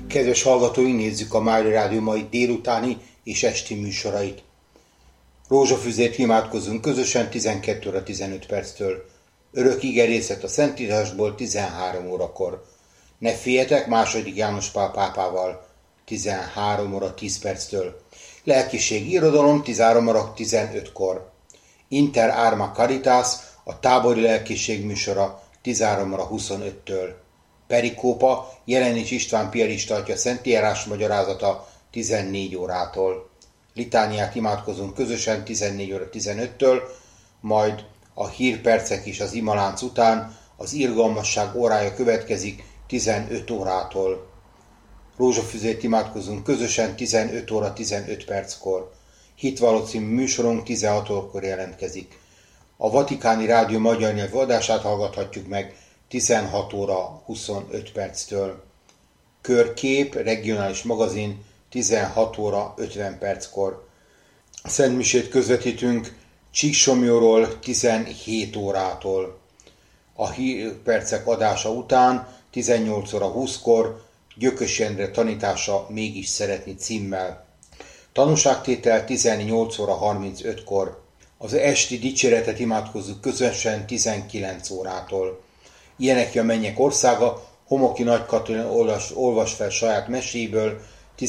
Kedves hallgatóink, nézzük a Mária Rádió mai délutáni és esti műsorait. Rózsafüzért imádkozunk közösen 12 óra 15 perctől. Örök igerészet a Szentírásból 13 órakor. Ne féljetek, II. János Pál pápával 13 óra 10 perctől. Lelkiség irodalom 13 óra 15-kor. Inter Arma Caritas, a tábori lelkiség műsora 13 óra 25-től. Perikópa, Jelenics István piarista atya szentírás magyarázata 14 órától. Litániát imádkozunk közösen 14 óra 15-től, majd a hírpercek és az imalánc után az irgalmasság órája következik 15 órától. Rózsafüzért imádkozunk közösen 15 óra 15 perckor. Hitvalló című műsorunk 16 órakor jelentkezik. A Vatikáni Rádió magyar nyelvű adását hallgathatjuk meg 16 óra 25 perctől. Körkép, regionális magazin 16 óra 50 perckor. Szentmisét közvetítünk Csíksomlyóról 17 órától. A hírpercek adása után 18 óra 20-kor Gyökös Endre tanítása mégis szeretni címmel. Tanúságtétel 18 óra 35-kor. Az esti dicséretet imádkozzuk közösen 19 órától. Ilyeneki a mennyek országa, Homoki Nagy Katalin olvas fel saját meséből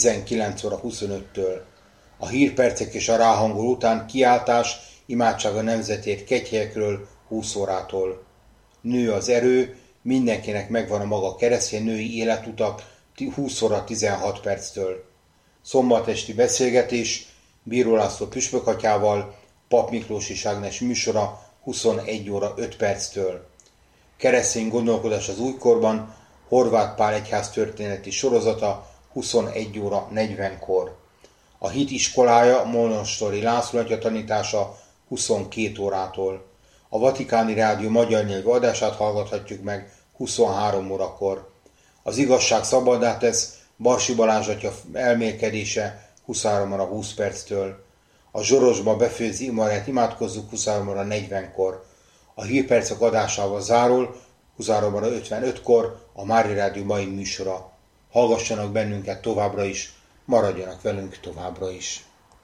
19 óra 25-től. A hírpercek és a ráhangol után kiáltás, imádság a nemzetért Kegyhelyekről 20 órától. Nő az erő, mindenkinek megvan a maga keresztény női életutak 20 óra 16 perctől. Szombatesti beszélgetés Bíró László püspökatyával, Pap Miklós és Ágnes műsora 21 óra 5 perctől. Keresztény gondolkodás az újkorban, Horváth Pál egyház történeti sorozata 21 óra 40-kor. A hit iskolája Monostori László atya tanítása 22 órától. A Vatikáni Rádió magyar nyelvű adását hallgathatjuk meg 23 órakor. Az igazság szabaddá tesz Barsi Balázs atya elmélkedése 23 óra 20 perctől. A Zsorosba befőzi imarát imádkozzuk 23 óra 40-kor. A hírpercek adásával zárul 23 óra 55-kor a Mária Rádió mai műsora. Hallgassanak bennünket továbbra is, maradjanak velünk továbbra is.